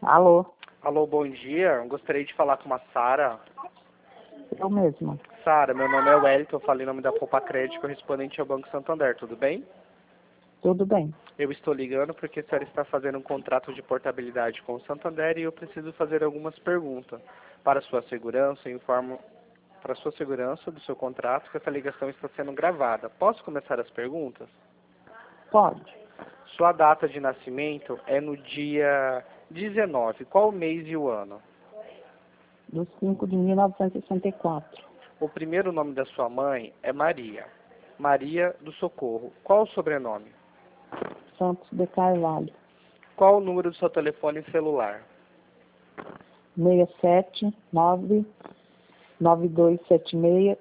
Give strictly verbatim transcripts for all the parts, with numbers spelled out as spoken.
Alô, Alô, bom dia. Gostaria de falar com a Sara. eu mesma. Sara, meu nome é Wellington, eu falei em nome da Poupa Crédito, correspondente ao Banco Santander, tudo bem? Tudo bem. Eu estou ligando porque a senhora está fazendo um contrato de portabilidade com o Santander e eu preciso fazer algumas perguntas. Para sua segurança, eu informo para sua segurança do seu contrato que essa ligação está sendo gravada. Posso começar as perguntas? Pode. Sua data de nascimento é no dia dezenove. Qual o mês e o ano? Do cinco de mil novecentos e sessenta e quatro. O primeiro nome da sua mãe é Maria. Maria do Socorro. Qual o sobrenome? Santos de Carvalho. Qual o número do seu telefone celular? seis sete nove nove dois sete seis.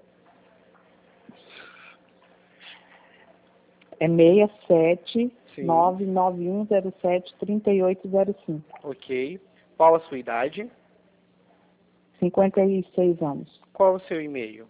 É seis sete Sim. nove nove um zero sete três oito zero cinco. Ok. Qual a sua idade? cinquenta e seis anos. Qual o seu e-mail?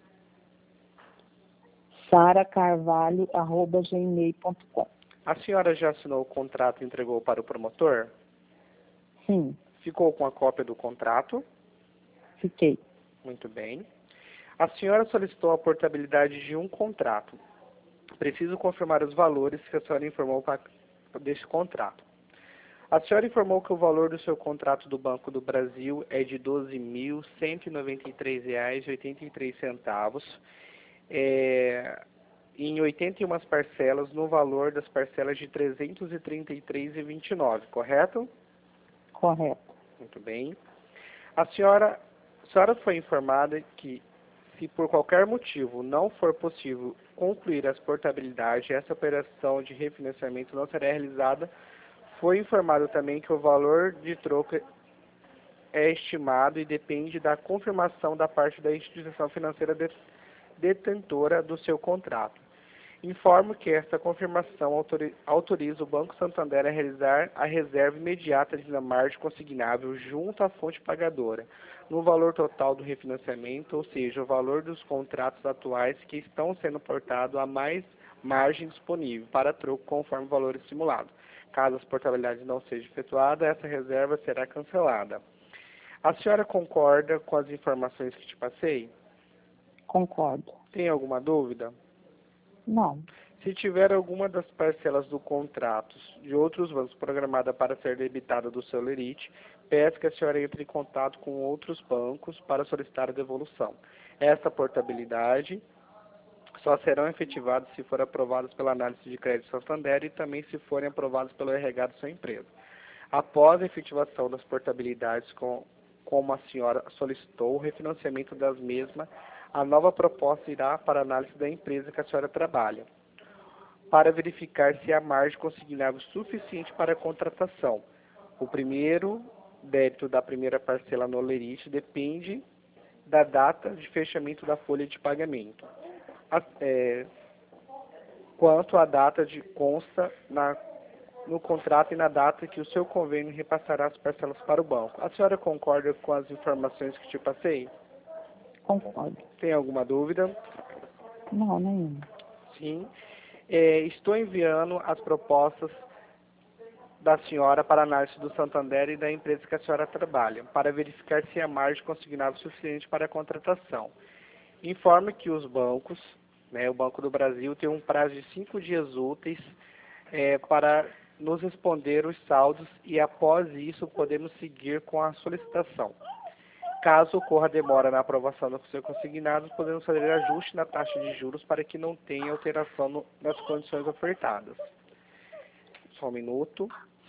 sara carvalho arroba gmail ponto com. A senhora já assinou o contrato e entregou para o promotor? Sim, Ficou com a cópia do contrato? fiquei. Muito bem. A senhora solicitou a portabilidade de um contrato. Preciso confirmar os valores que a senhora informou para desse contrato. A senhora informou que o valor do seu contrato do Banco do Brasil é de doze mil cento e noventa e três reais e oitenta e três centavos, é, em oitenta e uma parcelas, no valor das parcelas de trezentos e trinta e três reais e vinte e nove centavos, correto? Correto. Muito bem. A senhora, a senhora foi informada que, se por qualquer motivo não for possível concluir as portabilidades, essa operação de refinanciamento não será realizada. Foi informado também que o valor de troco é estimado e depende da confirmação da parte da instituição financeira detentora do seu contrato. Informo que esta confirmação autoriza o Banco Santander a realizar a reserva imediata de margem consignável junto à fonte pagadora, no valor total do refinanciamento, ou seja, o valor dos contratos atuais que estão sendo portados a mais margem disponível para troco conforme o valor estimulado. Caso as portabilidades não sejam efetuadas, essa reserva será cancelada. A senhora concorda com as informações que te passei? Concordo. Tem alguma dúvida? Não. Se tiver alguma das parcelas do contrato de outros bancos programada para ser debitada do seu lerite, peço que a senhora entre em contato com outros bancos para solicitar a devolução. Esta portabilidade só serão efetivadas se forem aprovadas pela análise de crédito Santander e também se forem aprovadas pelo R H da sua empresa. Após a efetivação das portabilidades, com, como a senhora solicitou, o refinanciamento das mesmas, a nova proposta irá para a análise da empresa que a senhora trabalha, para verificar se há margem consignável suficiente para a contratação. O primeiro débito da primeira parcela no lerite depende da data de fechamento da folha de pagamento. A, é, quanto à data de consta na, no contrato e na data que o seu convênio repassará as parcelas para o banco. A senhora concorda com as informações que te passei? Concordo. Tem alguma dúvida? Não, nenhuma. Sim. É, estou enviando as propostas da senhora para análise do Santander e da empresa que a senhora trabalha, para verificar se há margem consignável suficiente para a contratação. Informe que os bancos, né, o Banco do Brasil, tem um prazo de cinco dias úteis é, para nos responder os saldos e, após isso, podemos seguir com a solicitação. Caso ocorra demora na aprovação do seu consignado, podemos fazer ajuste na taxa de juros para que não tenha alteração no, nas condições ofertadas. Só um minuto.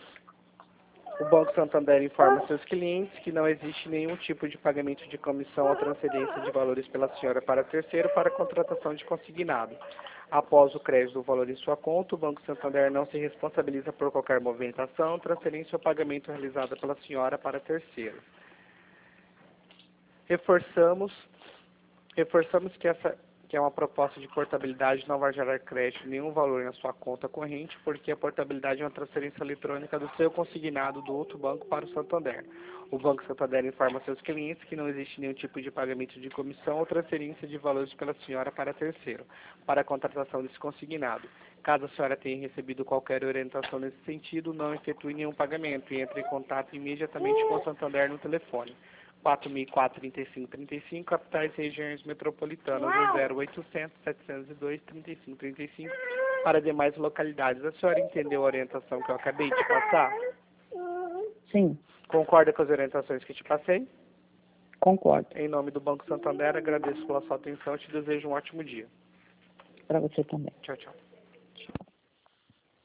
O Banco Santander informa seus clientes que não existe nenhum tipo de pagamento de comissão ou transferência de valores pela senhora para terceiro para a contratação de consignado. Após o crédito do valor em sua conta, o Banco Santander não se responsabiliza por qualquer movimentação, transferência ou pagamento realizada pela senhora para terceiro. Reforçamos, reforçamos que, essa, que é uma proposta de portabilidade, não vai gerar crédito nenhum valor na sua conta corrente, porque a portabilidade é uma transferência eletrônica do seu consignado do outro banco para o Santander. O Banco Santander informa a seus clientes que não existe nenhum tipo de pagamento de comissão ou transferência de valores pela senhora para terceiro, para a contratação desse consignado. Caso a senhora tenha recebido qualquer orientação nesse sentido, não efetue nenhum pagamento e entre em contato imediatamente com o Santander no telefone quatro mil e quatro, trinta e cinco, trinta e cinco, capitais e regiões metropolitanas, do zero oitocentos, setecentos e dois, trinta e cinco, trinta e cinco, para demais localidades. A senhora entendeu a orientação que eu acabei de passar? Sim, Concorda com as orientações que te passei? concordo. Em nome do Banco Santander, agradeço pela sua atenção e te desejo um ótimo dia. Para você também. Tchau, tchau.